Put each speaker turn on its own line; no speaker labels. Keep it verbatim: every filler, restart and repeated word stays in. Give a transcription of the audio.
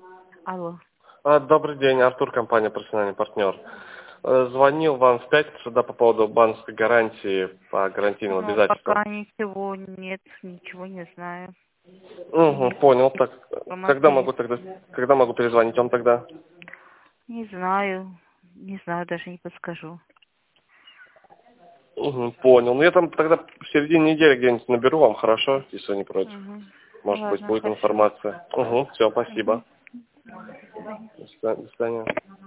Алло.
А, Добрый день, Артур, компания «Профессиональный партнер». Э, Звонил вам в пятницу, да, по поводу банковской гарантии по гарантийным
Ну,
обязательствам.
пока ничего нет, ничего не знаю.
Угу, понял. Так, когда
Информации
могу тогда, когда могу перезвонить вам тогда?
не знаю. Не знаю, даже не подскажу.
Угу, понял. Ну я там тогда в середине недели где-нибудь наберу вам, хорошо, если вы не против.
Угу.
Может быть,
Ладно,
будет
хорошо.
информация. Угу, все,
Угу.
спасибо.
До свидания.
До свидания. До свидания.